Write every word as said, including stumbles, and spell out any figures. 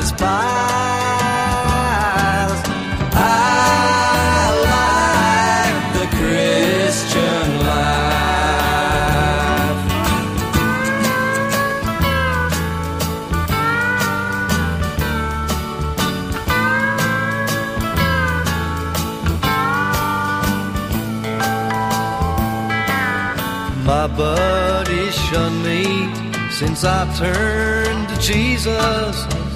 despise. I like the Christian life. My buddy shunned me since I turned to Jesus.